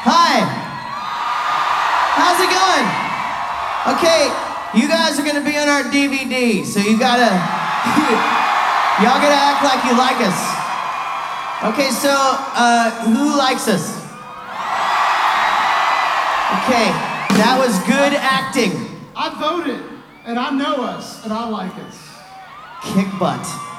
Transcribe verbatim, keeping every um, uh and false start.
Hi. How's it going? Okay, you guys are gonna be on our D V D, so you gotta, y'all gotta act like you like us. Okay, so, uh, who likes us? Okay, that was good acting. I voted, and I know us, and I like us. Kick butt.